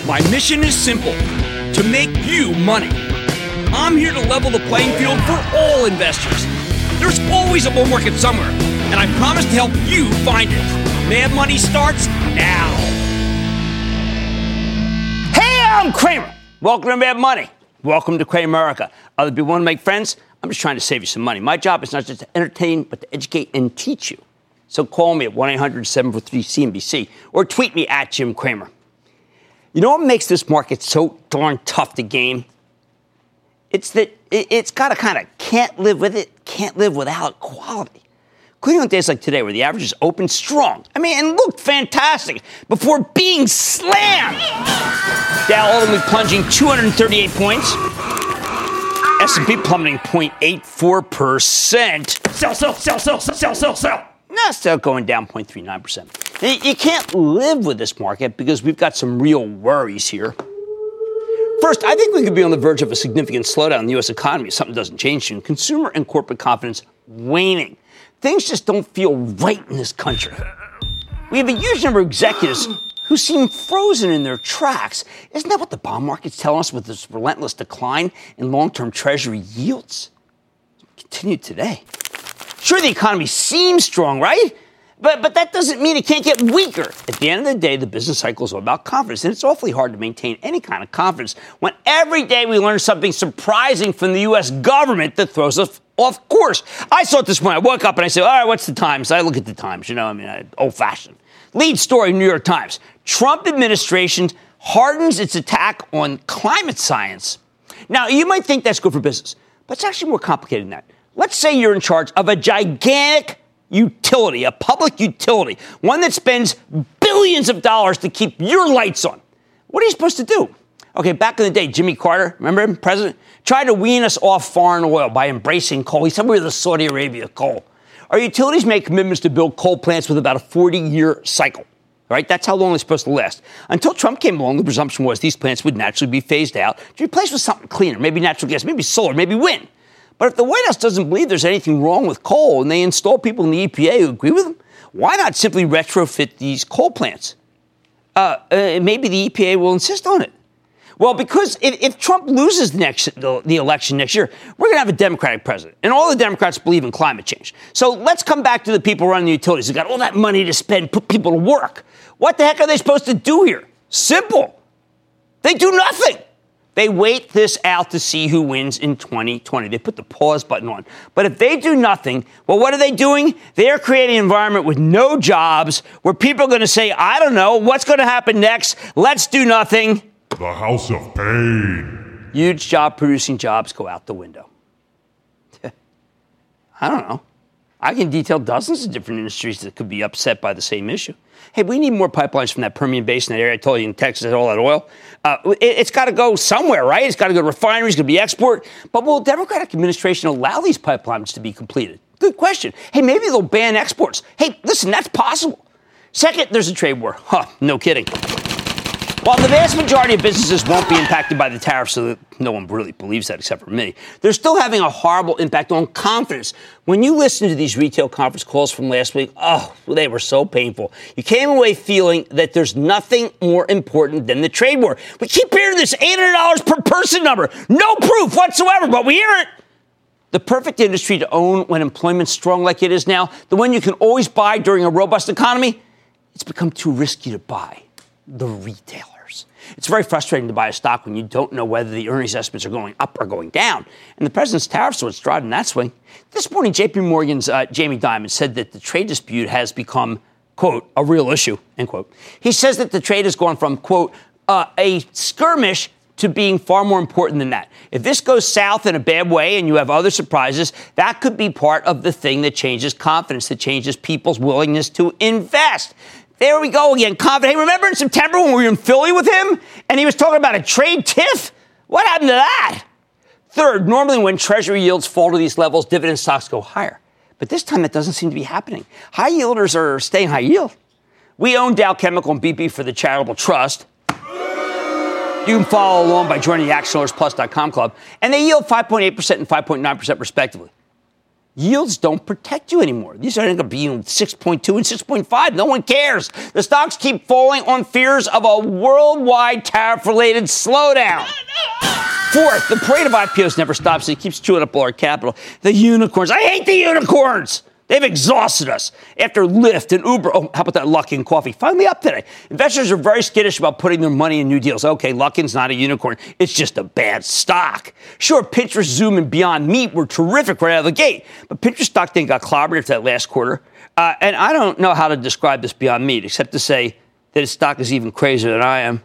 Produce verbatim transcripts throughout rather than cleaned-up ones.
My mission is simple, to make you money. I'm here to level the playing field for all investors. There's always a bull market somewhere, and I promise to help you find it. Mad Money starts now. Hey, I'm Cramer. Welcome to Mad Money. Welcome to Cramerica. Other people want to make friends? I'm just trying to save you some money. My job is not just to entertain, but to educate and teach you. So call me at one eight hundred seven four three C N B C or tweet me at Jim Cramer. You know what makes this market so darn tough to game? It's that it's got a kind of can't live with it, can't live without quality. Including on days like today where the averages opened strong. I mean, and looked fantastic before being slammed. Dow ultimately plunging two hundred thirty-eight points. S and P plummeting zero point eight four percent. Sell, sell, sell, sell, sell, sell, sell, sell. Nasdaq going down zero point three nine percent. You can't live with this market because we've got some real worries here. First, I think we could be on the verge of a significant slowdown in the U S economy if something doesn't change soon. Consumer and corporate confidence waning. Things just don't feel right in this country. We have a huge number of executives who seem frozen in their tracks. Isn't that what the bond market's telling us with this relentless decline in long-term Treasury yields? Continued today. Sure, the economy seems strong, right? But but that doesn't mean it can't get weaker. At the end of the day, the business cycle is all about confidence, and it's awfully hard to maintain any kind of confidence when every day we learn something surprising from the U S government that throws us off course. I saw it this morning. I woke up and I said, all right, what's the Times? I look at the Times, you know, I mean, I, old-fashioned. Lead story, New York Times. Trump administration hardens its attack on climate science. Now, you might think that's good for business, but it's actually more complicated than that. Let's say you're in charge of a gigantic utility, a public utility, one that spends billions of dollars to keep your lights on. What are you supposed to do? Okay, back in the day, Jimmy Carter, remember him, president, tried to wean us off foreign oil by embracing coal. He said we were the Saudi Arabia of coal. Our utilities make commitments to build coal plants with about a forty-year cycle. Right? That's how long they're supposed to last. Until Trump came along, the presumption was these plants would naturally be phased out to be replaced with something cleaner, maybe natural gas, maybe solar, maybe wind. But if the White House doesn't believe there's anything wrong with coal and they install people in the E P A who agree with them, why not simply retrofit these coal plants? Uh, uh, maybe the E P A will insist on it. Well, because if, if Trump loses the, next, the, the election next year, we're going to have a Democratic president. And all the Democrats believe in climate change. So let's come back to the people running the utilities who've got all that money to spend, put people to work. What the heck are they supposed to do here? Simple. They do nothing. They wait this out to see who wins in twenty twenty. They put the pause button on. But if they do nothing, well, what are they doing? They're creating an environment with no jobs where people are going to say, I don't know, what's going to happen next? Let's do nothing. The House of Pain. Huge job-producing jobs go out the window. I don't know. I can detail dozens of different industries that could be upset by the same issue. Hey, we need more pipelines from that Permian Basin, that area I told you in Texas, all that oil. Uh, it, it's got to go somewhere, right? It's got to go to refineries, it's going to be export. But will the Democratic administration allow these pipelines to be completed? Good question. Hey, maybe they'll ban exports. Hey, listen, that's possible. Second, there's a trade war. Huh, no kidding. While the vast majority of businesses won't be impacted by the tariffs, so that no one really believes that except for me, they're still having a horrible impact on confidence. When you listen to these retail conference calls from last week, oh, they were so painful. You came away feeling that there's nothing more important than the trade war. We keep hearing this eight hundred dollars per person number. No proof whatsoever, but we hear it. The perfect industry to own when employment's strong like it is now, the one you can always buy during a robust economy, it's become too risky to buy. The retailers. It's very frustrating to buy a stock when you don't know whether the earnings estimates are going up or going down. And the president's tariffs are what's driving that swing. This morning, J P Morgan's uh, Jamie Dimon said that the trade dispute has become, quote, a real issue, end quote. He says that the trade has gone from, quote, uh, a skirmish to being far more important than that. If this goes south in a bad way and you have other surprises, that could be part of the thing that changes confidence, that changes people's willingness to invest. There we go again. Confident. Hey, remember in September when we were in Philly with him and he was talking about a trade tiff? What happened to that? Third, normally when Treasury yields fall to these levels, dividend stocks go higher. But this time that doesn't seem to be happening. High yielders are staying high yield. We own Dow Chemical and B P for the Charitable Trust. You can follow along by joining the Action Alerts Plus dot com club. And they yield five point eight percent and five point nine percent respectively. Yields don't protect you anymore. These are going to be six point two and six point five. No one cares. The stocks keep falling on fears of a worldwide tariff-related slowdown. Fourth, the parade of I P Os never stops. It keeps chewing up all our capital. The unicorns. I hate the unicorns. They've exhausted us. After Lyft and Uber, oh, how about that Luckin Coffee? Finally up today. Investors are very skittish about putting their money in new deals. Okay, Luckin's not a unicorn. It's just a bad stock. Sure, Pinterest, Zoom, and Beyond Meat were terrific right out of the gate, but Pinterest stock then got clobbered after that last quarter. Uh, and I don't know how to describe this Beyond Meat, except to say that its stock is even crazier than I am.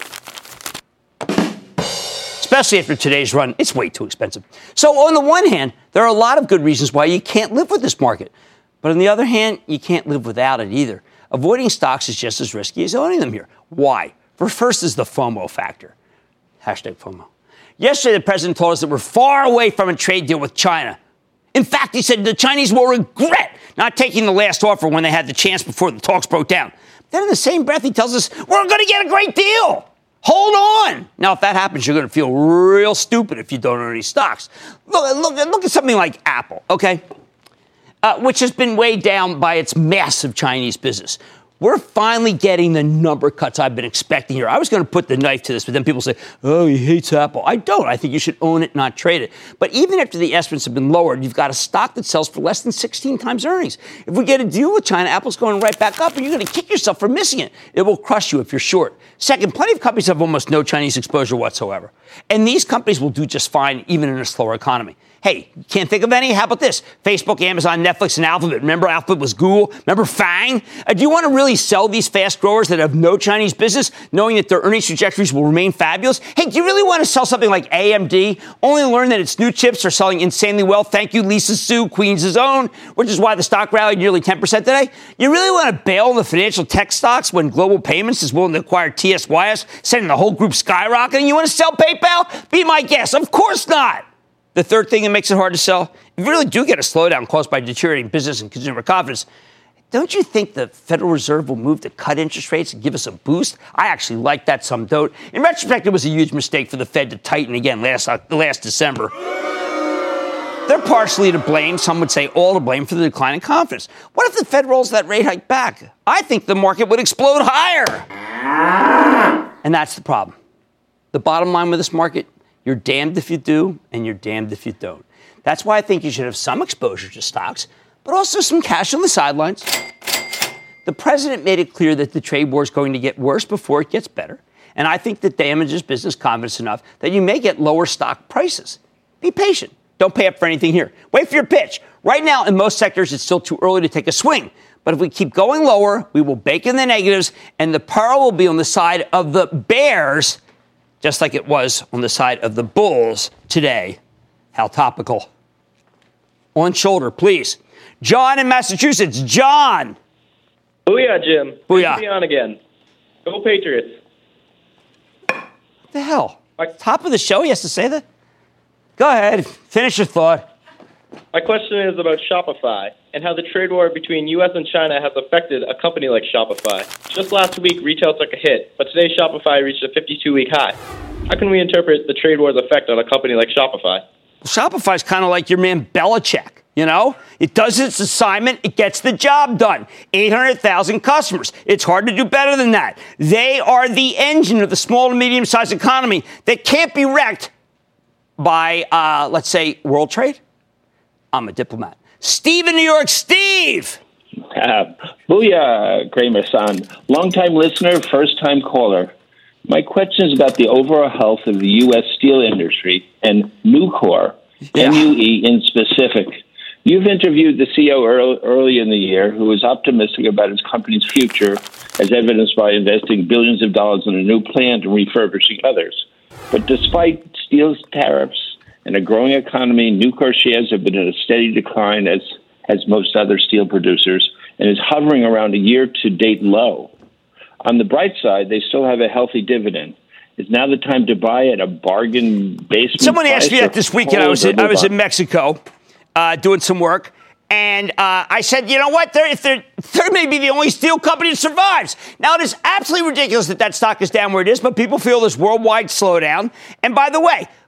Especially after today's run, it's way too expensive. So on the one hand, there are a lot of good reasons why you can't live with this market. But on the other hand, you can't live without it either. Avoiding stocks is just as risky as owning them here. Why? For first is the FOMO factor. Hashtag FOMO. Yesterday, the president told us that we're far away from a trade deal with China. In fact, he said the Chinese will regret not taking the last offer when they had the chance before the talks broke down. Then in the same breath, he tells us we're going to get a great deal. Hold on. Now, if that happens, you're going to feel real stupid if you don't own any stocks. Look, look, look at something like Apple, okay, uh, which has been weighed down by its massive Chinese business. We're finally getting the number cuts I've been expecting here. I was going to put the knife to this, but then people say, oh, he hates Apple. I don't. I think you should own it, not trade it. But even after the estimates have been lowered, you've got a stock that sells for less than sixteen times earnings. If we get a deal with China, Apple's going right back up, and you're going to kick yourself for missing it. It will crush you if you're short. Second, plenty of companies have almost no Chinese exposure whatsoever. And these companies will do just fine, even in a slower economy. Hey, can't think of any? How about this? Facebook, Amazon, Netflix, and Alphabet. Remember Alphabet was Google? Remember Fang? Uh, do you want to really sell these fast growers that have no Chinese business, knowing that their earnings trajectories will remain fabulous? Hey, do you really want to sell something like A M D, only to learn that its new chips are selling insanely well? Thank you, Lisa Su, Queens' own, which is why the stock rallied nearly ten percent today. You really want to bail on the financial tech stocks when Global Payments is willing to acquire T S Y S, sending the whole group skyrocketing? You want to sell PayPal? Be my guest. Of course not. The third thing that makes it hard to sell, if you really do get a slowdown caused by deteriorating business and consumer confidence, don't you think the Federal Reserve will move to cut interest rates and give us a boost? I actually like that, some don't. In retrospect, it was a huge mistake for the Fed to tighten again last, uh, last December. They're partially to blame, some would say all to blame, for the decline in confidence. What if the Fed rolls that rate hike back? I think the market would explode higher. And that's the problem. The bottom line with this market, you're damned if you do, and you're damned if you don't. That's why I think you should have some exposure to stocks, but also some cash on the sidelines. The president made it clear that the trade war is going to get worse before it gets better, and I think that damages business confidence enough that you may get lower stock prices. Be patient. Don't pay up for anything here. Wait for your pitch. Right now, in most sectors, it's still too early to take a swing. But if we keep going lower, we will bake in the negatives, and the peril will be on the side of the bears, just like it was on the side of the bulls today. How topical. On shoulder, please. John in Massachusetts. John. Booyah, Jim. Booyah. Good to be on again. Go Patriots. What the hell? Top of the show, he has to say that? Go ahead. Finish your thought. My question is about Shopify and how the trade war between U S and China has affected a company like Shopify. Just last week, retail took a hit, but today Shopify reached a fifty-two-week high. How can we interpret the trade war's effect on a company like Shopify? Shopify's kind of like your man Belichick, you know? It does its assignment, it gets the job done. eight hundred thousand customers. It's hard to do better than that. They are the engine of the small to medium-sized economy that can't be wrecked by, uh, let's say, world trade. I'm a diplomat. Steve in New York. Steve! Uh, booyah, Kramer-san. Long-time listener, first-time caller. My question is about the overall health of the U S steel industry and Nucor, yeah. N U E in specific. You've interviewed the C E O early, early in the year who was optimistic about his company's future, as evidenced by investing billions of dollars in a new plant and refurbishing others. But despite steel's tariffs and a growing economy, Nucor shares have been in a steady decline, as as most other steel producers, and is hovering around a year-to-date low. On the bright side, they still have a healthy dividend. Is now the time to buy at a bargain basement? Someone asked me that this weekend. I was in, I was in Mexico uh, doing some work, and uh, I said, you know what? They're, if they're, they may be the only steel company that survives. Now, it is absolutely ridiculous that that stock is down where it is, but people feel this worldwide slowdown. And by the way,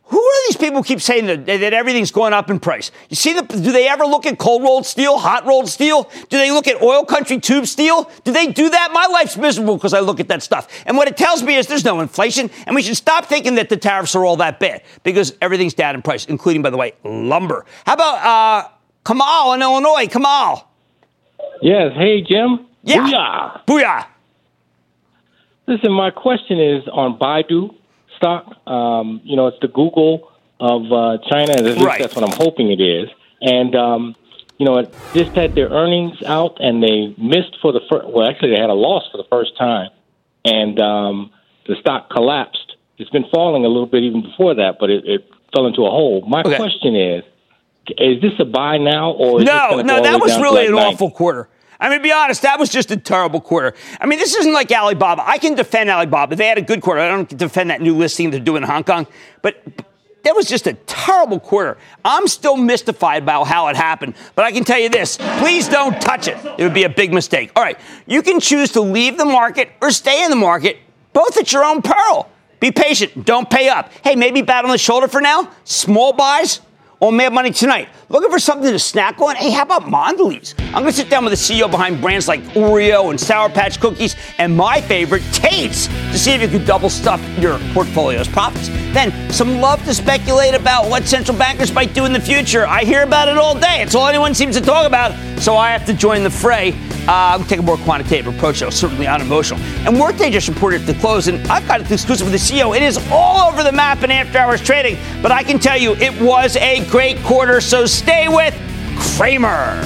Who are these people who keep saying that, that everything's going up in price? You see, the, do they ever look at cold rolled steel, hot rolled steel? Do they look at oil country tube steel? Do they do that? My life's miserable because I look at that stuff. And what it tells me is there's no inflation, and we should stop thinking that the tariffs are all that bad because everything's down in price, including, by the way, lumber. How about uh, Kamal in Illinois? Kamal. Yes. Hey, Jim. Yeah. Booyah. Booyah. Listen, my question is on Baidu stock. Um, you know, it's the Google of uh, China. At least Right. that's what I'm hoping it is. And, um, you know, it just had their earnings out, and they missed for the first, well, actually, they had a loss for the first time. And um, the stock collapsed. It's been falling a little bit even before that, but it, it fell into a hole. My Okay. question is, is this a buy now, or is No, this gonna no, go all that the way was down to really like an ninety? awful quarter. I mean, to be honest, that was just a terrible quarter. I mean, this isn't like Alibaba. I can defend Alibaba. They had a good quarter. I don't defend that new listing they're doing in Hong Kong. But that was just a terrible quarter. I'm still mystified about how it happened. But I can tell you this. Please don't touch it. It would be a big mistake. All right. You can choose to leave the market or stay in the market, both at your own peril. Be patient. Don't pay up. Hey, maybe bat on the shoulder for now. Small buys. On Mad Money tonight, looking for something to snack on? Hey, how about Mondelez? I'm going to sit down with the C E O behind brands like Oreo and Sour Patch Cookies and my favorite, Tate's, to see if you could double stuff your portfolio's profits. Then, some love to speculate about what central bankers might do in the future. I hear about it all day. It's all anyone seems to talk about, so I have to join the fray. Uh, I'm take a more quantitative approach, though, certainly unemotional. And Workday just reported at the close, and I've got it exclusive with the C E O. It is all over the map in after-hours trading, but I can tell you it was a great quarter, so stay with Cramer.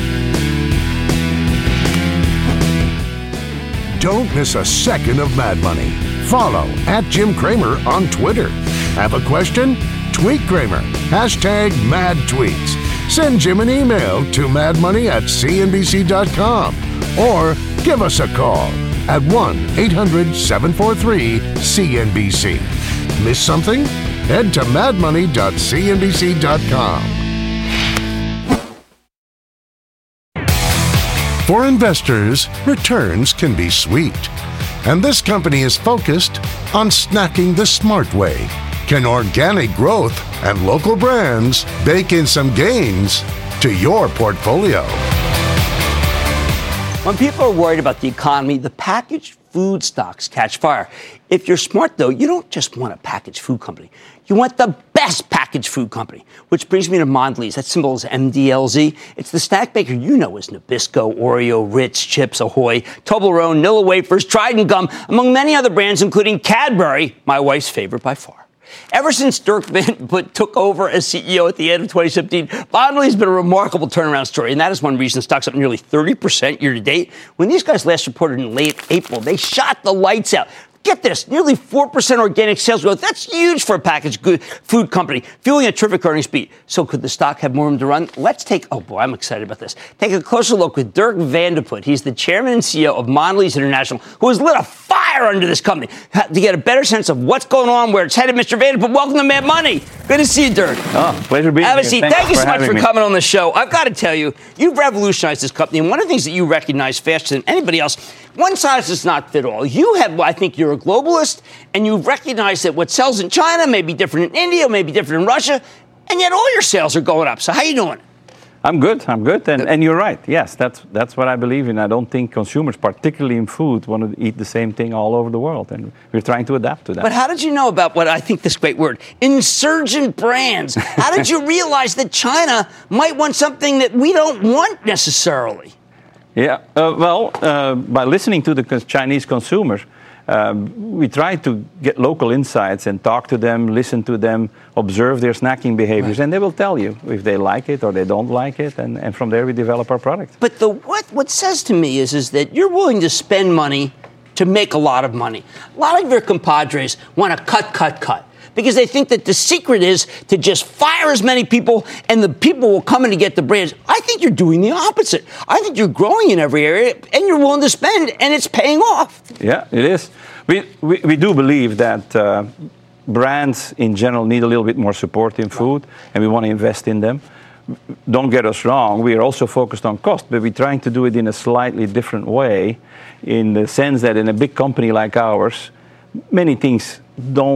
Don't miss a second of Mad Money. Follow at Jim Cramer on Twitter. Have a question? Tweet Cramer. Hashtag Mad Tweets. Send Jim an email to madmoney at c n b c dot com or give us a call at one eight hundred seven four three C N B C. Miss something? Head to mad money dot c n b c dot com. For investors, returns can be sweet. And this company is focused on snacking the smart way. Can organic growth and local brands bake in some gains to your portfolio? When people are worried about the economy, the packaged food stocks catch fire. If you're smart, though, you don't just want a packaged food company. You want the best packaged food company, which brings me to Mondelez. That symbol is M D L Z. It's the snack baker you know as Nabisco, Oreo, Ritz, Chips Ahoy, Toblerone, Nilla Wafers, Trident Gum, among many other brands, including Cadbury, my wife's favorite by far. Ever since Dirk Van Put took over as C E O at the end of twenty seventeen, Mondelez has been a remarkable turnaround story, and that is one reason stock's up nearly thirty percent year to date. When these guys last reported in late April, they shot the lights out. Get this, nearly four percent organic sales growth. That's huge for a packaged good food company, fueling a terrific earnings beat. So could the stock have more room to run? Let's take, oh boy, I'm excited about this. Take a closer look with Dirk Van Put. He's the chairman and C E O of Mondelez International, who has lit a fire under this company. To get a better sense of what's going on, where it's headed, Mister Van Put, welcome to Mad Money. Good to see you, Dirk. Oh, pleasure being Have a here. seat. Thanks Thank you so for much having for me. coming on the show. I've got to tell you, you've revolutionized this company, and one of the things that you recognize faster than anybody else, one size does not fit all. You have, I think you're a globalist, and you recognize that what sells in China may be different in India, may be different in Russia, and yet all your sales are going up. So how you doing? I'm good. I'm good. And, and you're right. Yes, that's that's what I believe in. I don't think consumers, particularly in food, want to eat the same thing all over the world. And we're trying to adapt to that. But how did you know about what I think this great word, insurgent brands? How did you realize that China might want something that we don't want necessarily? Yeah. Uh, well, uh, by listening to the cons- Chinese consumers, um, we try to get local insights and talk to them, listen to them, observe their snacking behaviors, right. And they will tell you if they like it or they don't like it, and, and from there we develop our product. But the what what says to me is is that you're willing to spend money to make a lot of money. A lot of your compadres want to cut, cut, cut. Because they think that the secret is to just fire as many people and the people will come in to get the brands. I think you're doing the opposite. I think you're growing in every area and you're willing to spend and it's paying off. Yeah, it is. We we, we do believe that uh, brands in general need a little bit more support in food and we want to invest in them. Don't get us wrong, we are also focused on cost, but we're trying to do it in a slightly different way in the sense that in a big company like ours, many things don't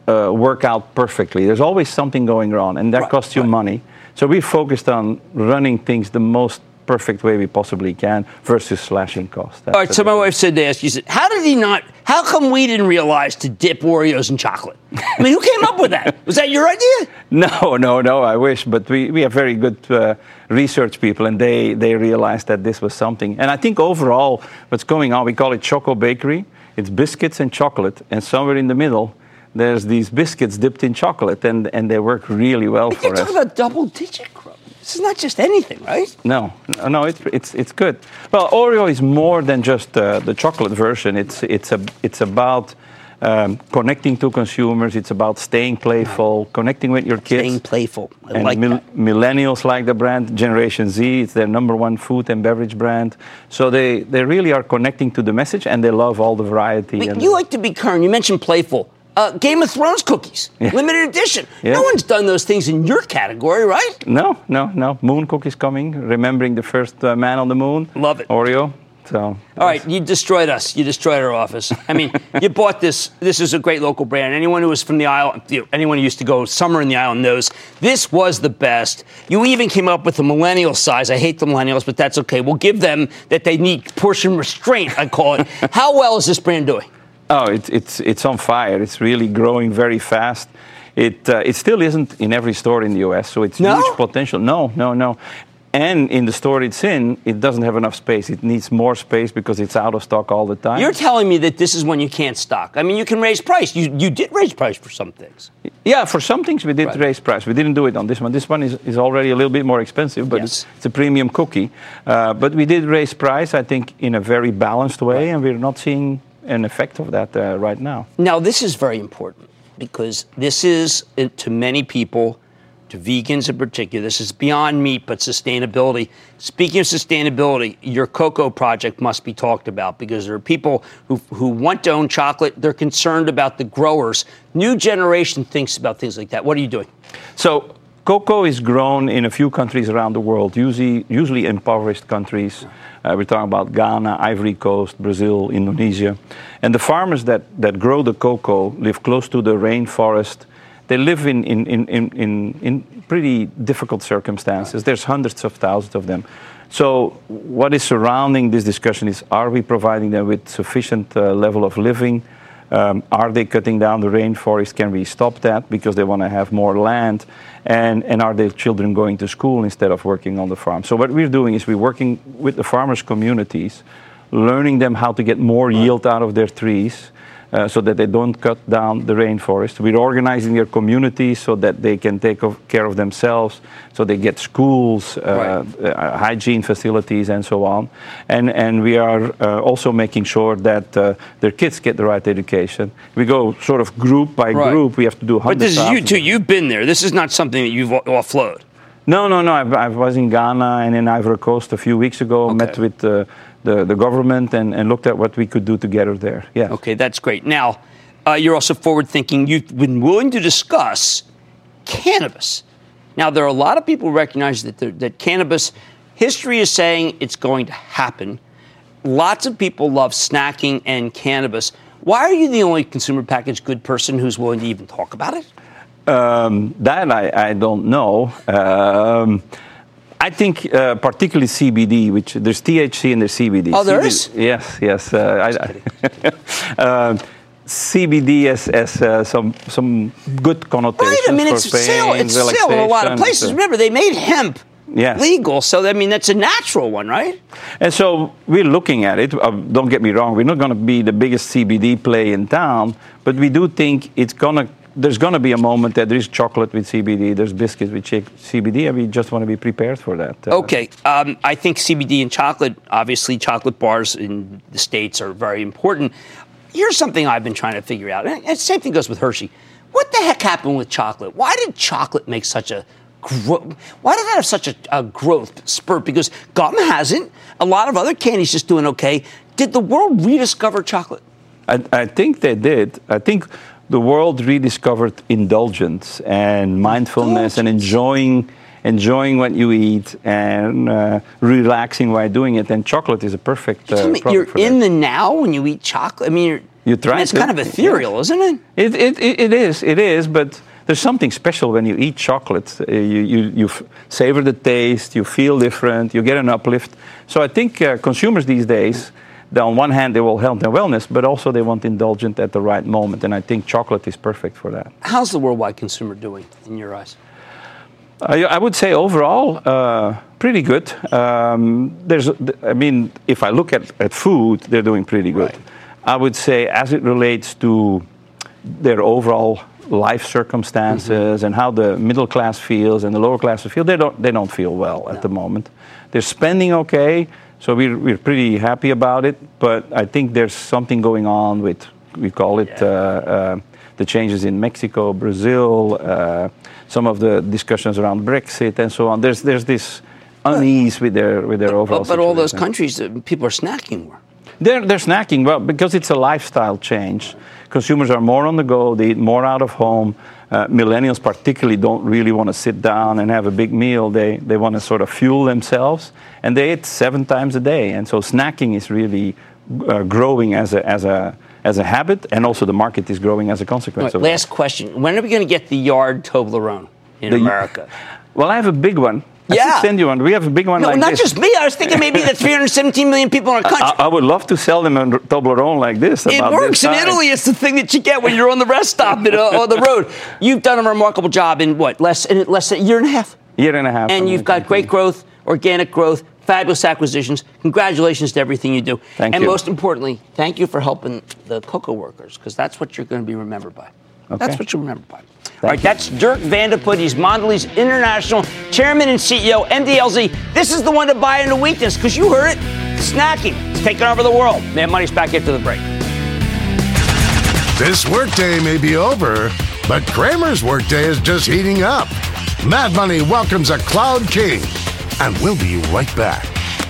uh, work out perfectly. There's always something going wrong, and that Right, costs you right. money. So we focused on running things the most perfect way we possibly can versus slashing costs. That's All right, so my wife said to ask you, said, how did he not, how come we didn't realize to dip Oreos in chocolate? I mean, who came up with that? Was that your idea? No, no, no, I wish. But we, we have very good uh, research people, and they, they realized that this was something. And I think overall, what's going on, we call it Choco Bakery. It's biscuits and chocolate, and somewhere in the middle, there's these biscuits dipped in chocolate, and, and they work really well But for you're us. talking about double-digit growth. This is not just anything, right? No, no, it's it's it's good. Well, Oreo is more than just uh, the chocolate version. It's it's a it's about um, connecting to consumers. It's about staying playful, connecting with your kids. Staying playful. I And like mil- that. millennials like the brand. Generation Z, it's their number one food and beverage brand. So they, they really are connecting to the message, and they love all the variety. But and you like to be current. You mentioned playful. Uh, Game of Thrones cookies, Yeah. limited edition. Yeah. No one's done those things in your category, right? No, no, no. Moon cookies coming. Remembering the first uh, man on the moon. Love it. Oreo. So. All right, you destroyed us. You destroyed our office. I mean, you bought this. This is a great local brand. Anyone who was from the Isle, anyone who used to go summer in the Isle knows this was the best. You even came up with the millennial size. I hate the millennials, but that's okay. We'll give them that they need portion restraint, I call it. How well is this brand doing? Oh, it, it's it's on fire. It's really growing very fast. It uh, it still isn't in every store in the U S, so it's No? huge potential. No, no, no. And in the store it's in, it doesn't have enough space. It needs more space because it's out of stock all the time. You're telling me that this is when you can't stock. I mean, you can raise price. You you did raise price for some things. Yeah, for some things we did Right. raise price. We didn't do it on this one. This one is, is already a little bit more expensive, but Yes. it's, it's a premium cookie. Uh, but we did raise price, I think, in a very balanced way, Right. and we're not seeing an effect of that uh, right now. Now, this is very important because this is, uh, to many people, to vegans in particular, this is beyond meat, but sustainability. Speaking of sustainability, your cocoa project must be talked about because there are people who, who want to own chocolate. They're concerned about the growers. New generation thinks about things like that. What are you doing? So cocoa is grown in a few countries around the world, usually, usually impoverished countries. Uh, we're talking about Ghana, Ivory Coast, Brazil, Indonesia. And the farmers that, that grow the cocoa live close to the rainforest. They live in, in, in, in, in, in pretty difficult circumstances. There's hundreds of thousands of them. So what is surrounding this discussion is, are we providing them with sufficient uh, level of living? Um, are they cutting down the rainforest? Can we stop that because they want to have more land? And, and are their children going to school instead of working on the farm? So what we're doing is we're working with the farmers' communities, learning them how to get more yield out of their trees, Uh, so that they don't cut down the rainforest. We're organizing their communities so that they can take of, care of themselves, so they get schools, uh, Right. uh, hygiene facilities, and so on. And, and we are uh, also making sure that uh, their kids get the right education. We go sort of group by Right. group. We have to do But this hundreds is you of too. You've been there. This is not something that you've offload. No, no, no. I, I was in Ghana and in Ivory Coast a few weeks ago, Okay. met with uh, the, the government and, and looked at what we could do together there. Yeah. Okay, that's great. Now, uh, you're also forward thinking. You've been willing to discuss cannabis. Now, there are a lot of people who recognize that, the, that cannabis, history is saying it's going to happen. Lots of people love snacking and cannabis. Why are you the only consumer packaged good person who's willing to even talk about it? Um, that I, I don't know. Um, I think uh, particularly C B D, which there's T H C and there's C B D. Oh, there C B D, is? Yes, yes. Uh, I, I, um, C B D has, has uh, some some good connotations Right, I mean, for it's pain, sale. It's sale in a lot of relaxation, places. so- Remember, they made hemp Yes. legal, so I mean, that's a natural one, right? And so we're looking at it. Uh, don't get me wrong. We're not going to be the biggest C B D play in town, but we do think it's going to. There's going to be a moment that there is chocolate with C B D, there's biscuits with C B D, and we just want to be prepared for that. Uh, Okay, um, I think C B D and chocolate, obviously chocolate bars in the States are very important. Here's something I've been trying to figure out, and the same thing goes with Hershey. What the heck happened with chocolate? Why did chocolate make such a gro- Why did that have such a, a growth spurt? Because gum hasn't. A lot of other candies just doing okay. Did the world rediscover chocolate? I, I think they did. I think the world rediscovered indulgence and mindfulness and enjoying enjoying what you eat and uh, relaxing while doing it. And chocolate is a perfect uh, Tell me, product you're for in that. the now when you eat chocolate. I mean, you're, You try. And it's to. kind of ethereal, isn't it? It, it? it it is. It is. But there's something special when you eat chocolate. Uh, you you you f- savor the taste. You feel different. You get an uplift. So I think uh, consumers these days, they, on one hand, they will health and wellness, but also they want indulgent at the right moment. And I think chocolate is perfect for that. How's the worldwide consumer doing in your eyes? I, I would say overall, uh, pretty good. Um, there's, I mean, if I look at, at food, they're doing pretty good. Right. I would say as it relates to their overall life circumstances mm-hmm. and how the middle class feels and the lower class feel, they don't, they don't feel well at no. the moment. They're spending okay, so we're, we're pretty happy about it, but I think there's something going on with, we call it, yeah. uh, uh, the changes in Mexico, Brazil, uh, some of the discussions around Brexit and so on. There's there's this unease with their with their but, overall. But, but all those countries, uh, people are snacking more. They're they're snacking well because it's a lifestyle change. Consumers are more on the go. They eat more out of home. Uh, millennials particularly don't really want to sit down and have a big meal. They they want to sort of fuel themselves, and they eat seven times a day. And so snacking is really uh, growing as a as a as a habit, and also the market is growing as a consequence right, of it. Last question. When are we going to get the Yard Toblerone in the, America? Well, I have a big one. I yeah. should send you one. We have a big one no, like not this. just me. I was thinking maybe the three hundred seventeen million people in our country. I, I would love to sell them a Toblerone like this. It about works this in size. Italy. It's the thing that you get when you're on the rest stop in, uh, on the road. You've done a remarkable job in what, less, in less than a year and a half? Year and a half. And you've got great growth, organic growth, fabulous acquisitions. Congratulations to everything you do. Thank and you. And most importantly, thank you for helping the cocoa workers, because that's what you're going to be remembered by. Okay. That's what you're remembered by. Thank All right, you. That's Dirk Van de Put. He's Mondelez International Chairman and C E O, M D L Z. This is the one to buy into weakness, because you heard it. Snacking. It's taking over the world. Mad Money's back after the break. This workday may be over, but Cramer's workday is just heating up. Mad Money welcomes a Cloud King, and we'll be right back.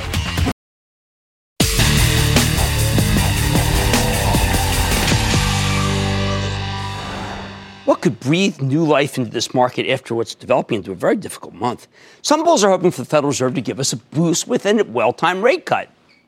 What could breathe new life into this market after what's developing into a very difficult month? Some bulls are hoping for the Federal Reserve to give us a boost with a well-timed rate cut.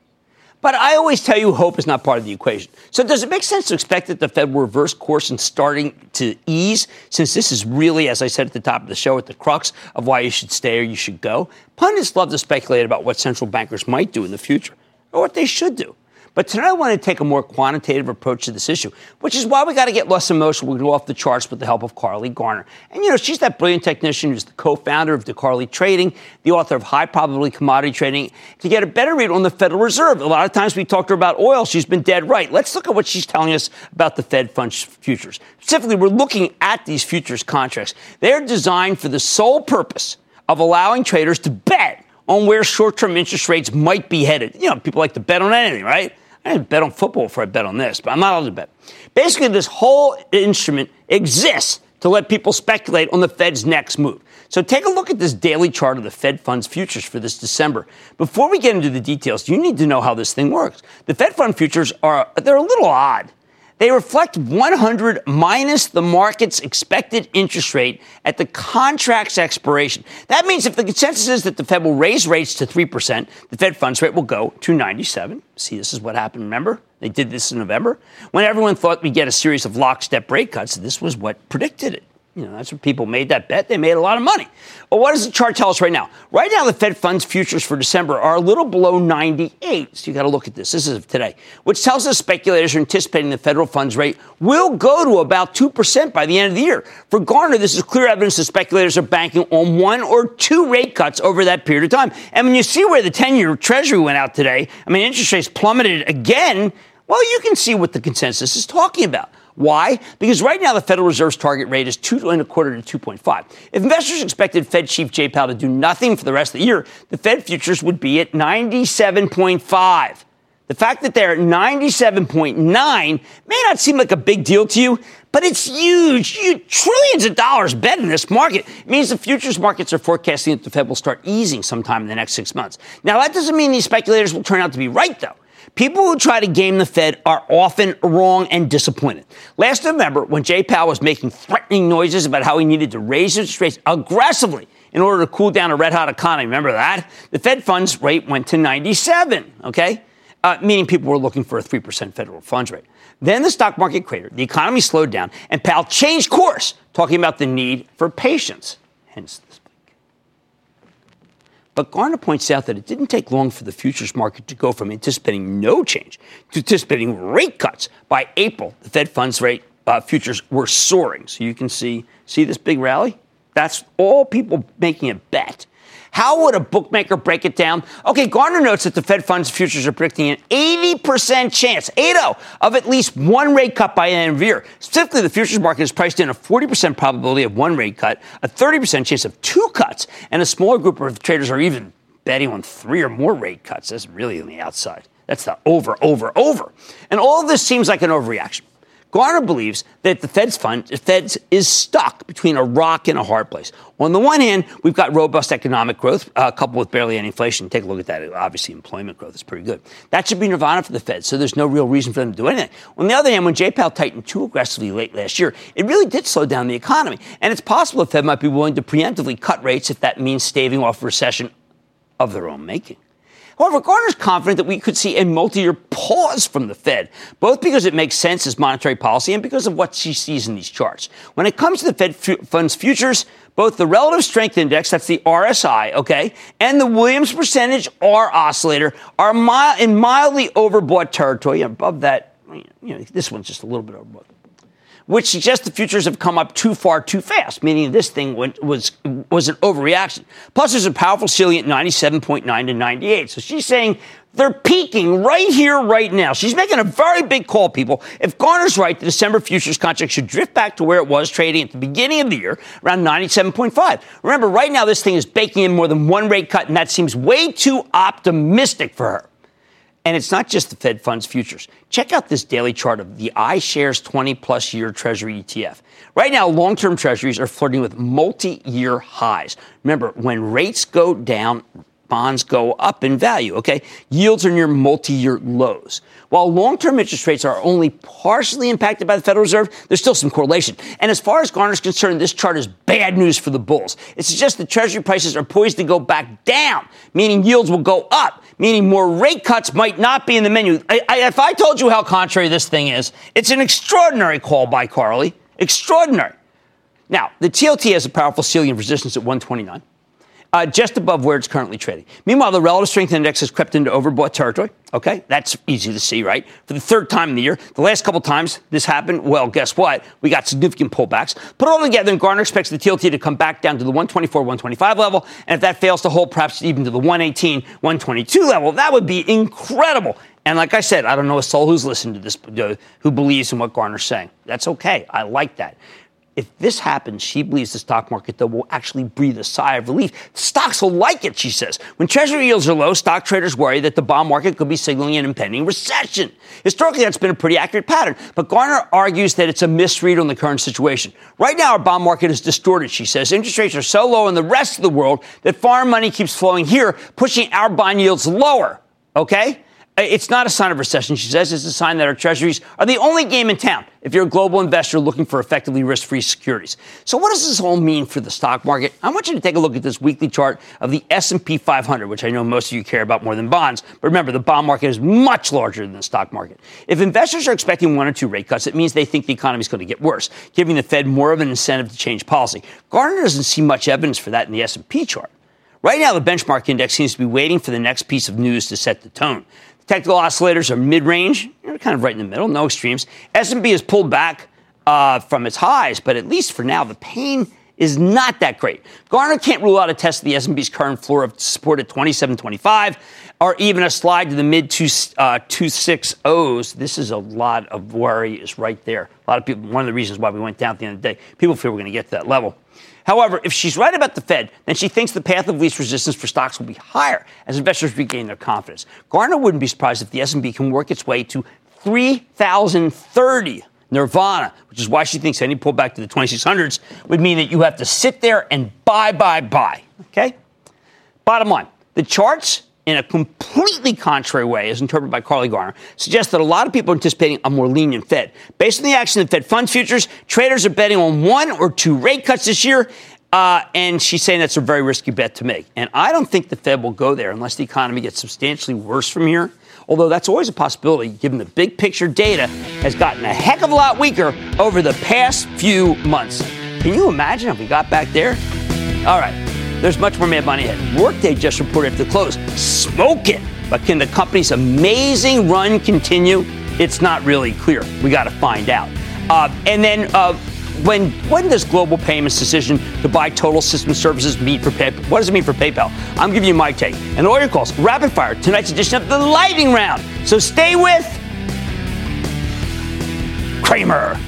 But I always tell you hope is not part of the equation. So does it make sense to expect that the Fed will reverse course and starting to ease, since this is really, as I said at the top of the show, at the crux of why you should stay or you should go? Pundits love to speculate about what central bankers might do in the future, or what they should do. But tonight I want to take a more quantitative approach to this issue, which is why we got to get less emotional. We're going to go off the charts with the help of Carly Garner. And, you know, she's that brilliant technician who's the co-founder of DeCarly Trading, the author of High Probability Commodity Trading, to get a better read on the Federal Reserve. A lot of times we talked to her about oil. She's been dead right. Let's look at what she's telling us about the Fed funds futures. Specifically, we're looking at these futures contracts. They're designed for the sole purpose of allowing traders to bet on where short-term interest rates might be headed. You know, people like to bet on anything, right? I didn't bet on football before I bet on this, but I'm not allowed to bet. Basically, this whole instrument exists to let people speculate on the Fed's next move. So take a look at this daily chart of the Fed funds futures for this December. Before we get into the details, you need to know how this thing works. The Fed fund futures are, they're a little odd. They reflect one hundred minus the market's expected interest rate at the contract's expiration. That means if the consensus is that the Fed will raise rates to three percent, the Fed funds rate will go to ninety-seven. See, this is what happened, remember? They did this in November. When everyone thought we'd get a series of lockstep rate cuts, this was what predicted it. You know, that's what people made that bet. They made a lot of money. Well, what does the chart tell us right now? Right now, the Fed funds futures for December are a little below ninety-eight. So you got to look at this. This is of today, which tells us speculators are anticipating the federal funds rate will go to about two percent by the end of the year. For Garner, this is clear evidence that speculators are banking on one or two rate cuts over that period of time. And when you see where the ten-year Treasury went out today, I mean, interest rates plummeted again. Well, you can see what the consensus is talking about. Why? Because right now the Federal Reserve's target rate is two and a quarter to two point five. If investors expected Fed Chief Jay Powell to do nothing for the rest of the year, the Fed futures would be at ninety-seven point five. The fact that they're at ninety-seven point nine may not seem like a big deal to you, but it's huge. huge. Trillions of dollars bet in this market. It means the futures markets are forecasting that the Fed will start easing sometime in the next six months. Now, that doesn't mean these speculators will turn out to be right, though. People who try to game the Fed are often wrong and disappointed. Last November, when Jay Powell was making threatening noises about how he needed to raise interest rates aggressively in order to cool down a red-hot economy, remember that? The Fed funds rate went to ninety-seven, okay? Uh, meaning people were looking for a three percent federal funds rate. Then the stock market cratered, the economy slowed down, and Powell changed course, talking about the need for patience. Hence this week. But Garner points out that it didn't take long for the futures market to go from anticipating no change to anticipating rate cuts. By April, the Fed funds rate uh, futures were soaring. So you can see, see this big rally? That's all people making a bet. How would a bookmaker break it down? Okay, Garner notes that the Fed funds futures are predicting an eighty percent chance, eighty, of at least one rate cut by the end of the year. Specifically, the futures market is priced in a forty percent probability of one rate cut, a thirty percent chance of two cuts, and a smaller group of traders are even betting on three or more rate cuts. That's really on the outside. That's the over, over, over. And all of this seems like an overreaction. Garner believes that the Fed's fund, the Fed is stuck between a rock and a hard place. On the one hand, we've got robust economic growth, uh, coupled with barely any inflation. Take a look at that. Obviously, employment growth is pretty good. That should be nirvana for the Fed, so there's no real reason for them to do anything. On the other hand, when Jay Powell tightened too aggressively late last year, it really did slow down the economy. And it's possible the Fed might be willing to preemptively cut rates if that means staving off a recession of their own making. However, Garner's confident that we could see a multi-year pause from the Fed, both because it makes sense as monetary policy and because of what she sees in these charts. When it comes to the Fed fu- funds futures, both the relative strength index, that's the R S I, okay, and the Williams percentage R oscillator are mi- in mildly overbought territory. Above that, you know, this one's just a little bit overbought, which suggests the futures have come up too far too fast, meaning this thing went, was was an overreaction. Plus, there's a powerful ceiling at ninety-seven point nine to ninety-eight. So she's saying they're peaking right here, right now. She's making a very big call, people. If Garner's right, the December futures contract should drift back to where it was trading at the beginning of the year, around ninety-seven point five. Remember, right now, this thing is baking in more than one rate cut, and that seems way too optimistic for her. And it's not just the Fed funds futures. Check out this daily chart of the iShares twenty-plus year Treasury E T F. Right now, long-term Treasuries are flirting with multi-year highs. Remember, when rates go down, bonds go up in value, okay? Yields are near multi-year lows. While long-term interest rates are only partially impacted by the Federal Reserve, there's still some correlation. And as far as Garner's concerned, this chart is bad news for the bulls. It suggests that Treasury prices are poised to go back down, meaning yields will go up, meaning more rate cuts might not be in the menu. I, I, if I told you how contrary this thing is, it's an extraordinary call by Carly. Extraordinary. Now, the T L T has a powerful ceiling of resistance at one twenty-nine. Uh, just above where it's currently trading. Meanwhile, the relative strength index has crept into overbought territory. Okay, that's easy to see, right? For the third time in the year, the last couple times this happened, well, guess what? We got significant pullbacks. Put it all together, and Garner expects the T L T to come back down to the one twenty-four, one twenty-five level, and if that fails to hold, perhaps even to the one eighteen, one twenty-two level. That would be incredible. And like I said, I don't know a soul who's listened to this, uh, who believes in what Garner's saying. That's okay. I like that. If this happens, she believes the stock market, though, will actually breathe a sigh of relief. Stocks will like it, she says. When Treasury yields are low, stock traders worry that the bond market could be signaling an impending recession. Historically, that's been a pretty accurate pattern, but Garner argues that it's a misread on the current situation. Right now, our bond market is distorted, she says. Interest rates are so low in the rest of the world that foreign money keeps flowing here, pushing our bond yields lower, okay? It's not a sign of recession, she says. It's a sign that our treasuries are the only game in town if you're a global investor looking for effectively risk-free securities. So what does this all mean for the stock market? I want you to take a look at this weekly chart of the S and P five hundred, which I know most of you care about more than bonds. But remember, the bond market is much larger than the stock market. If investors are expecting one or two rate cuts, it means they think the economy is going to get worse, giving the Fed more of an incentive to change policy. Garner doesn't see much evidence for that in the S and P chart. Right now, the benchmark index seems to be waiting for the next piece of news to set the tone. Technical oscillators are mid-range. You're kind of right in the middle, no extremes. S and P has pulled back uh, from its highs, but at least for now, the pain is not that great. Garner can't rule out a test of the S and P's current floor of support at twenty-seven twenty-five, or even a slide to the mid two sixties. This is a lot of worry is right there. A lot of people, one of the reasons why we went down at the end of the day, people feel we're going to get to that level. However, if she's right about the Fed, then she thinks the path of least resistance for stocks will be higher as investors regain their confidence. Garner wouldn't be surprised if the S and P can work its way to three thousand thirty, nirvana, which is why she thinks any pullback to the twenty-six hundreds would mean that you have to sit there and buy, buy, buy. Okay? Bottom line, the charts, in a completely contrary way, as interpreted by Carly Garner, suggests that a lot of people are anticipating a more lenient Fed. Based on the action of Fed funds futures, traders are betting on one or two rate cuts this year, uh, and she's saying that's a very risky bet to make. And I don't think the Fed will go there unless the economy gets substantially worse from here, although that's always a possibility given the big picture data has gotten a heck of a lot weaker over the past few months. Can you imagine if we got back there? All right, there's much more Mad Money ahead. Workday just reported after the close, smoking. But can the company's amazing run continue? It's not really clear. We got to find out. Uh, and then uh, when when does Global Payments' decision to buy Total System Services mean for PayPal? What does it mean for PayPal? I'm giving you my take. And all your calls, rapid fire, tonight's edition of the Lightning Round. So stay with Cramer.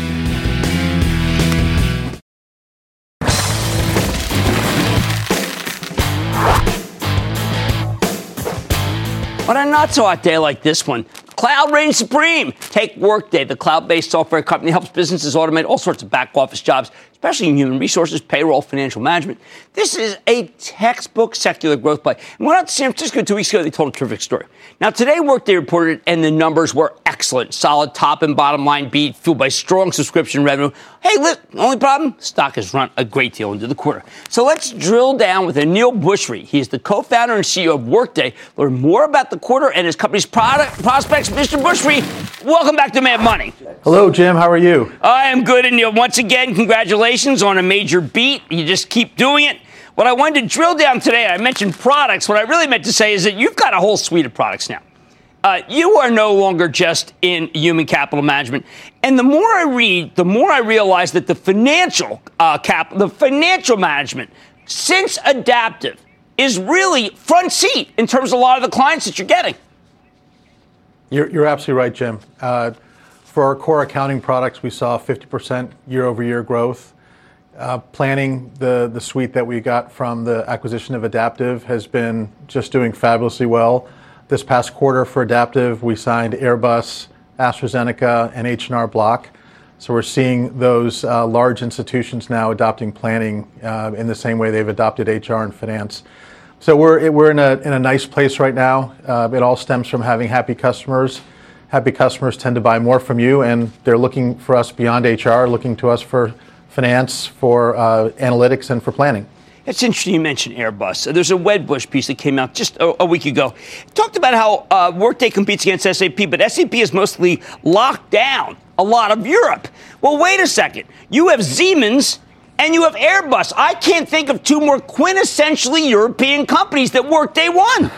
On a not-so-hot day like this one, cloud reigns supreme. Take Workday, the cloud-based software company that helps businesses automate all sorts of back-office jobs, especially in human resources, payroll, financial management. This is a textbook secular growth play. And when I went to San Francisco two weeks ago, they told a terrific story. Now, today, Workday reported, and the numbers were excellent. Solid top and bottom line beat, fueled by strong subscription revenue. Hey, look, only problem? Stock has run a great deal into the quarter. So let's drill down with Aneel Bhusri. He is the co-founder and C E O of Workday. Learn more about the quarter and his company's product prospects. Mister Bhusri, welcome back to Mad Money. Hello, Jim. How are you? I am good, Aneel. Once again, congratulations on a major beat. You just keep doing it. What I wanted to drill down today, I mentioned products. What I really meant to say is that you've got a whole suite of products now. Uh, you are no longer just in human capital management. And the more I read, the more I realize that the financial uh, cap, the financial management, since Adaptive, is really front seat in terms of a lot of the clients that you're getting. You're, you're absolutely right, Jim. Uh, for our core accounting products, we saw fifty percent year-over-year growth. Uh, planning, the, the suite that we got from the acquisition of Adaptive has been just doing fabulously well. This past quarter for Adaptive, we signed Airbus, AstraZeneca, and H and R Block. So we're seeing those uh, large institutions now adopting planning uh, in the same way they've adopted H R and finance. So we're we're in a in a nice place right now. Uh, it all stems from having happy customers. Happy customers tend to buy more from you, and they're looking for us beyond H R, looking to us for finance, for uh, analytics, and for planning. It's interesting you mentioned Airbus. There's a Wedbush piece that came out just a, a week ago. It talked about how uh, Workday competes against S A P, but S A P is mostly locked down a lot of Europe. Well, wait a second. You have Siemens and you have Airbus. I can't think of two more quintessentially European companies that Workday won.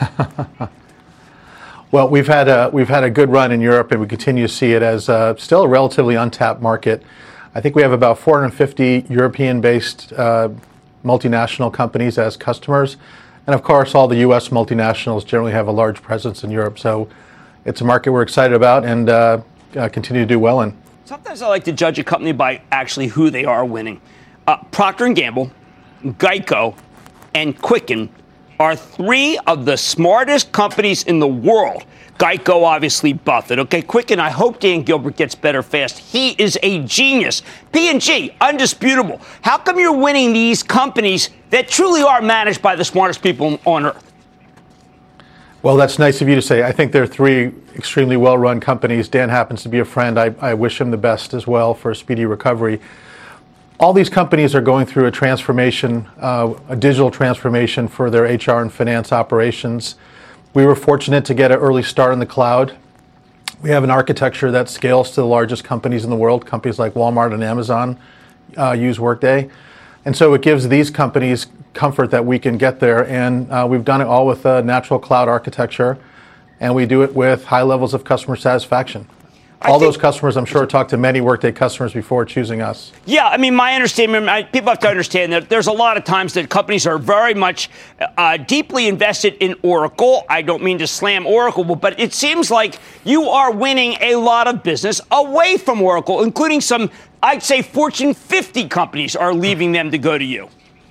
Well, we've had a we've had a good run in Europe, and we continue to see it as uh, still a relatively untapped market. I think we have about four hundred fifty European-based uh, multinational companies as customers. And of course, all the U S multinationals generally have a large presence in Europe. So it's a market we're excited about and uh, uh, continue to do well in. Sometimes I like to judge a company by actually who they are winning. Uh, Procter and Gamble, Geico, and Quicken are three of the smartest companies in the world. Geico, obviously, Buffett. Okay, Quicken, I hope Dan Gilbert gets better fast. He is a genius. P and G, undisputable. How come you're winning these companies that truly are managed by the smartest people on earth? Well, that's nice of you to say. I think they're three extremely well-run companies. Dan happens to be a friend. I, I wish him the best as well for a speedy recovery. All these companies are going through a transformation, uh, a digital transformation for their H R and finance operations. We were fortunate to get an early start in the cloud. We have an architecture that scales to the largest companies in the world. Companies like Walmart and Amazon uh, use Workday. And so it gives these companies comfort that we can get there. And uh, we've done it all with a natural cloud architecture. And we do it with high levels of customer satisfaction. All those customers, I'm sure, talk to many Workday customers before choosing us. Yeah, I mean, my understanding, I, people have to understand that there's a lot of times that companies are very much uh, deeply invested in Oracle. I don't mean to slam Oracle, but it seems like you are winning a lot of business away from Oracle, including some, I'd say, Fortune fifty companies are leaving them to go to you.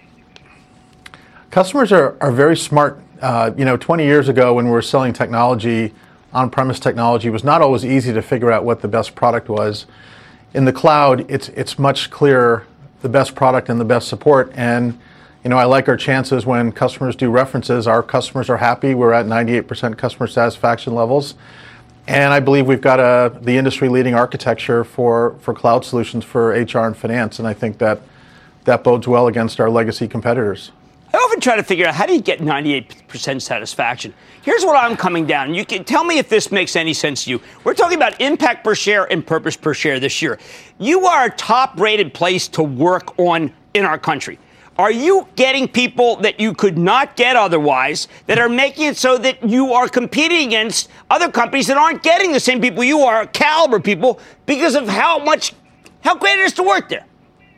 Customers are, are very smart. Uh, you know, twenty years ago when we were selling technology, on-premise technology, was not always easy to figure out what the best product was. In the cloud, it's it's much clearer the best product and the best support. And you know, I like our chances when customers do references. Our customers are happy. We're at ninety-eight percent customer satisfaction levels, and I believe we've got a the industry-leading architecture for for cloud solutions for H R and finance. And I think that that bodes well against our legacy competitors. I often try to figure out how do you get ninety-eight percent satisfaction. Here's what I'm coming down. You can tell me if this makes any sense to you. We're talking about impact per share and purpose per share this year. You are a top-rated place to work on in our country. Are you getting people that you could not get otherwise that are making it so that you are competing against other companies that aren't getting the same people you are, caliber people, because of how much, how great it is to work there?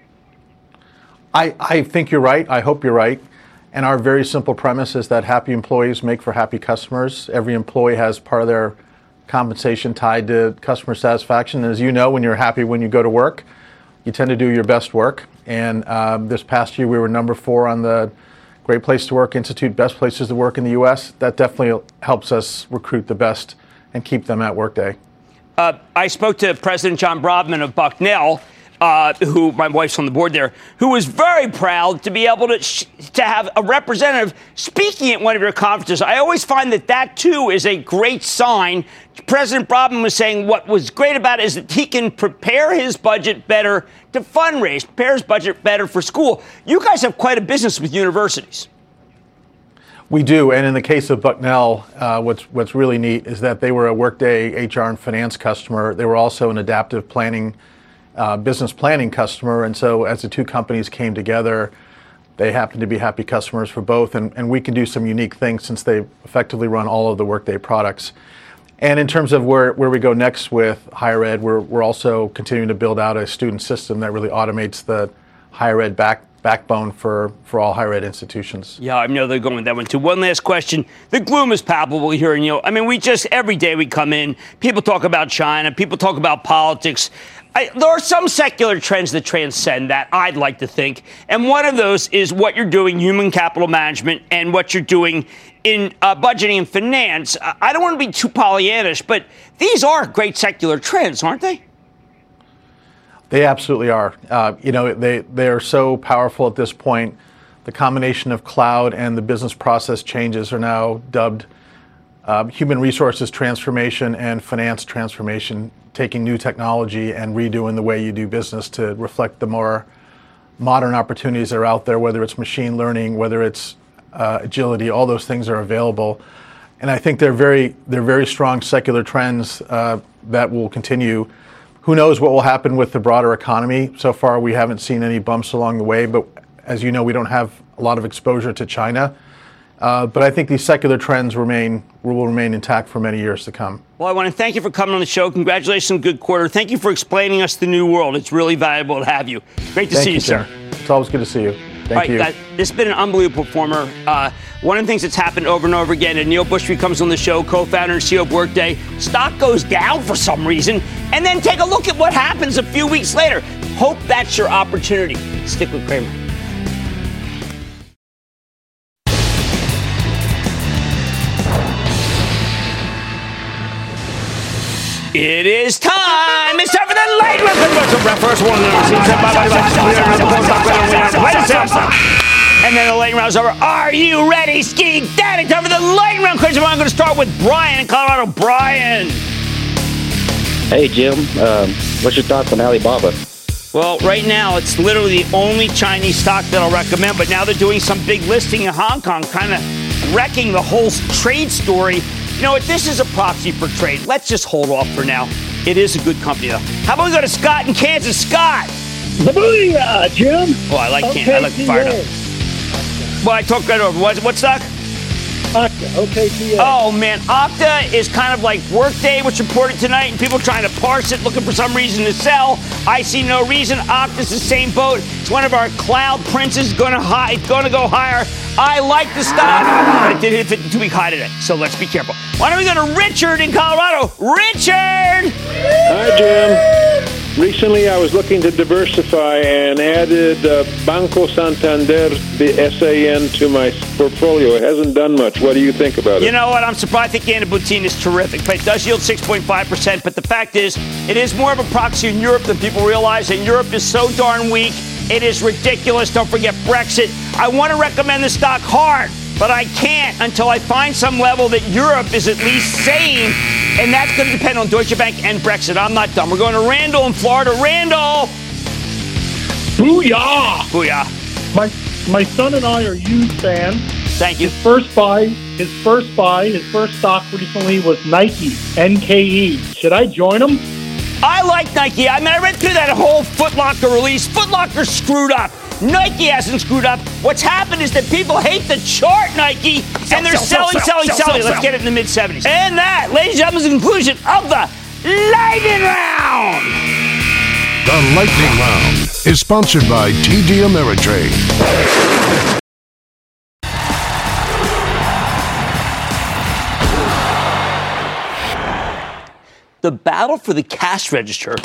I, I think you're right. I hope you're right. And our very simple premise is that happy employees make for happy customers. Every employee has part of their compensation tied to customer satisfaction. And as you know, when you're happy when you go to work, you tend to do your best work. And um, this past year, we were number four on the Great Place to Work Institute, Best Places to Work in the U S. That definitely helps us recruit the best and keep them at Workday. Uh, I spoke to President John Brodman of Bucknell, uh, who my wife's on the board there, who was very proud to be able to sh- to have a representative speaking at one of your conferences. I always find that that, too, is a great sign. President Brodman was saying what was great about it is that he can prepare his budget better to fundraise, prepare his budget better for school. You guys have quite a business with universities. We do, and in the case of Bucknell, uh, what's what's really neat is that they were a Workday H R and finance customer. They were also an adaptive planning, uh, business planning customer, and so as the two companies came together, they happen to be happy customers for both, and, and we can do some unique things since they effectively run all of the Workday products. And in terms of where, where we go next with higher ed, we're we're also continuing to build out a student system that really automates the higher ed back. backbone for, for all higher ed institutions. Yeah, I know they're going with that one too. One last question. The gloom is palpable here. And, you know, I mean, we just, every day we come in, people talk about China, people talk about politics. I, there are some secular trends that transcend that, I'd like to think. And one of those is what you're doing, human capital management, and what you're doing in uh, budgeting and finance. I don't want to be too Pollyannish, but these are great secular trends, aren't they? They absolutely are. Uh, you know, they, they are so powerful at this point. The combination of cloud and the business process changes are now dubbed uh, human resources transformation and finance transformation, taking new technology and redoing the way you do business to reflect the more modern opportunities that are out there, whether it's machine learning, whether it's uh, agility, all those things are available. And I think they're very, they're very strong secular trends uh, that will continue. Who knows what will happen with the broader economy? So far, we haven't seen any bumps along the way, but as you know, we don't have a lot of exposure to China. Uh, but I think these secular trends remain will remain intact for many years to come. Well, I want to thank you for coming on the show. Congratulations on a good quarter. Thank you for explaining us the new world. It's really valuable to have you. Great to thank see you, you, sir. It's always good to see you. Thank All right, you. guys, this has been an unbelievable performer. Uh, one of the things that's happened over and over again, and Neil Bushby comes on the show, co-founder and C E O of Workday, stock goes down for some reason, and then take a look at what happens a few weeks later. Hope that's your opportunity. Stick with Cramer. It is time. It's time for the light round. First one. And then the lightning round's over. Are you ready, Ski Daddy? Time for the lightning round question. I'm going to start with Brian in Colorado. Brian. Hey, Jim. Um, what's your thoughts on Alibaba? Well, right now, it's literally the only Chinese stock that I'll recommend. But now they're doing some big listing in Hong Kong, kind of wrecking the whole trade story. You know what? This is a proxy for trade. Let's just hold off for now. It is a good company, though. How about we go to Scott in Kansas? Scott. Booyah, Jim. Oh, I like okay, Kansas. I like fired up. Well, I talked right over. What, what stock? Okta, O K T A. Oh, man. Okta is kind of like Workday, which reported tonight, and people trying to parse it, looking for some reason to sell. I see no reason. Okta's the same boat. It's one of our cloud princes, going to high, going to go higher. I like the stock, but it did hit a fifty-two week high today, so let's be careful. Why don't we go to Richard in Colorado? Richard! Hi, Jim. Recently, I was looking to diversify and added uh, Banco Santander, the S A N, to my portfolio. It hasn't done much. What do you think about it? You know what? I'm surprised. I think Anna Boutine is terrific, but it does yield six point five percent. But the fact is, it is more of a proxy in Europe than people realize, and Europe is so darn weak. It is ridiculous. Don't forget Brexit. I want to recommend the stock hard, but I can't until I find some level that Europe is at least sane, and that's going to depend on Deutsche Bank and Brexit. I'm not dumb. We're going to Randall in Florida. Randall! Booyah! Booyah. My My son and I are huge fans. Thank you. His first buy, his first buy, his first stock recently was Nike, N K E. Should I join him? I like Nike. I mean, I read through that whole Foot Locker release. Foot Locker's screwed up. Nike hasn't screwed up. What's happened is that people hate the chart, Nike, Sell, and they're sell, selling, sell, selling, sell, selling. sell, Let's sell. get it in the mid seventies. And that, ladies and gentlemen, is the conclusion of the Lightning Round. The Lightning Round is sponsored by T D Ameritrade. The battle for the cash register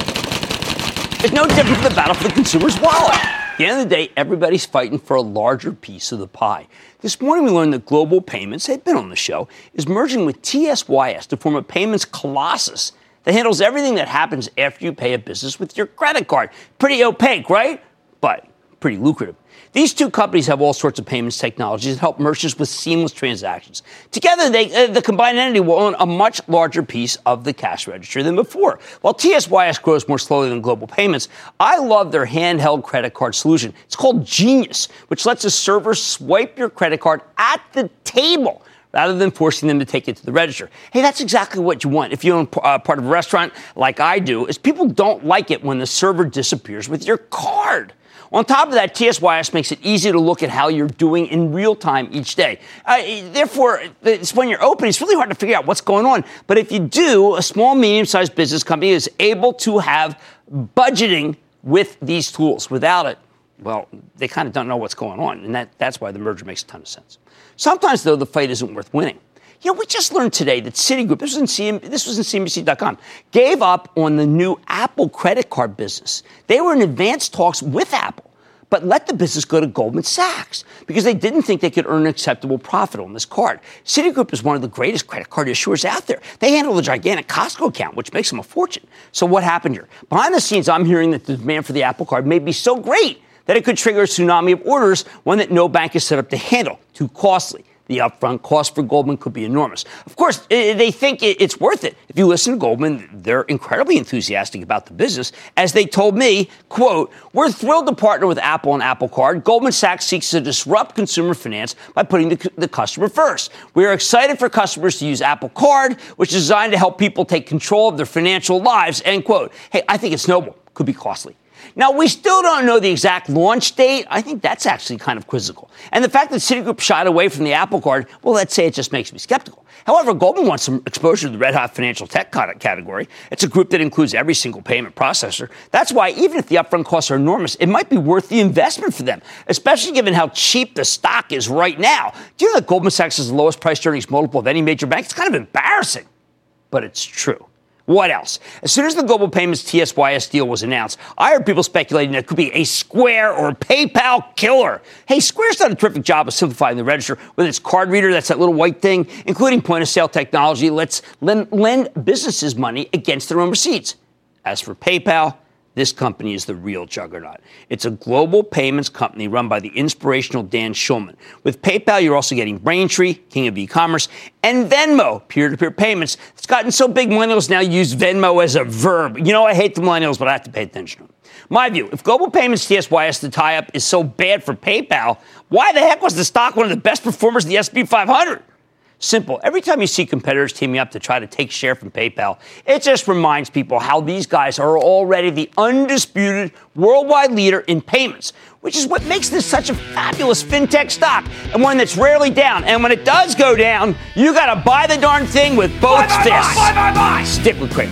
is no different from the battle for the consumer's wallet. At the end of the day, everybody's fighting for a larger piece of the pie. This morning we learned that Global Payments, they've been on the show, is merging with T S Y S to form a payments colossus that handles everything that happens after you pay a business with your credit card. Pretty opaque, right? But pretty lucrative. These two companies have all sorts of payments technologies that help merchants with seamless transactions. Together, they, uh, the combined entity will own a much larger piece of the cash register than before. While T S Y S grows more slowly than Global Payments, I love their handheld credit card solution. It's called Genius, which lets a server swipe your credit card at the table rather than forcing them to take it to the register. Hey, that's exactly what you want if you own uh, part of a restaurant like I do, is people don't like it when the server disappears with your card. On top of that, T S Y S makes it easy to look at how you're doing in real time each day. Uh, therefore, it's when you're open, it's really hard to figure out what's going on. But if you do, a small, medium-sized business company is able to have budgeting with these tools. Without it, well, they kind of don't know what's going on. And that, that's why the merger makes a ton of sense. Sometimes, though, the fight isn't worth winning. You know, we just learned today that Citigroup, this was in, C M, this was in C N B C dot com, gave up on the new Apple credit card business. They were in advanced talks with Apple, but let the business go to Goldman Sachs because they didn't think they could earn an acceptable profit on this card. Citigroup is one of the greatest credit card issuers out there. They handle the gigantic Costco account, which makes them a fortune. So what happened here? Behind the scenes, I'm hearing that the demand for the Apple card may be so great that it could trigger a tsunami of orders, one that no bank is set up to handle. Too costly. The upfront cost for Goldman could be enormous. Of course, they think it's worth it. If you listen to Goldman, they're incredibly enthusiastic about the business. As they told me, quote, "We're thrilled to partner with Apple and Apple Card. Goldman Sachs seeks to disrupt consumer finance by putting the, the customer first. We are excited for customers to use Apple Card, which is designed to help people take control of their financial lives," end quote. Hey, I think it's noble. Could be costly. Now, we still don't know the exact launch date. I think that's actually kind of quizzical. And the fact that Citigroup shied away from the Apple Card, well, let's say it just makes me skeptical. However, Goldman wants some exposure to the red-hot financial tech category. It's a group that includes every single payment processor. That's why, even if the upfront costs are enormous, it might be worth the investment for them, especially given how cheap the stock is right now. Do you know that Goldman Sachs has the lowest price earnings multiple of any major bank? It's kind of embarrassing, but it's true. What else? As soon as the Global Payments T S Y S deal was announced, I heard people speculating that it could be a Square or a PayPal killer. Hey, Square's done a terrific job of simplifying the register with its card reader, that's that little white thing, including point-of-sale technology, lets lend, lend businesses money against their own receipts. As for PayPal, this company is the real juggernaut. It's a global payments company run by the inspirational Dan Schulman. With PayPal, you're also getting Braintree, king of e-commerce, and Venmo, peer-to-peer payments. It's gotten so big, millennials now use Venmo as a verb. You know, I hate the millennials, but I have to pay attention to them. My view, if Global Payments T S Y S, the tie-up, is so bad for PayPal, why the heck was the stock one of the best performers in the S and P five hundred? Simple. Every time you see competitors teaming up to try to take share from PayPal, it just reminds people how these guys are already the undisputed worldwide leader in payments, which is what makes this such a fabulous fintech stock and one that's rarely down. And when it does go down, you got to buy the darn thing with both buy, fists. Buy, buy, buy, buy. Stick with Kramer.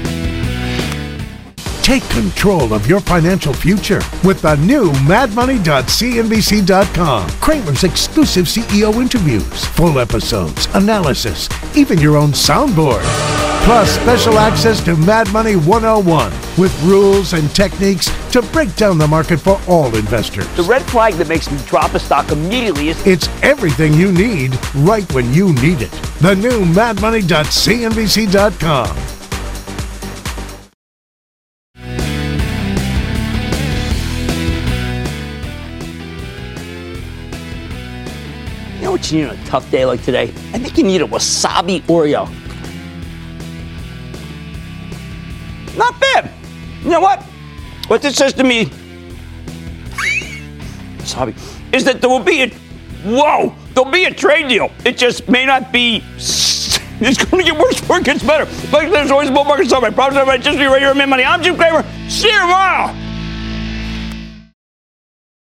Take control of your financial future with the new mad money dot C N B C dot com. Kramer's exclusive C E O interviews, full episodes, analysis, even your own soundboard. Plus special access to Mad Money one oh one with rules and techniques to break down the market for all investors. The red flag that makes me drop a stock immediately is it's everything you need right when you need it. The new mad money dot C N B C dot com. You know what you need on a tough day like today? I think you need a wasabi Oreo. Not bad. You know what? What this says to me, wasabi, is that there will be a, whoa, there'll be a trade deal. It just may not be, it's going to get worse before it gets better. But there's always a bull market. So my problems, everybody, just be ready to make money. I'm Jim Cramer. See you tomorrow.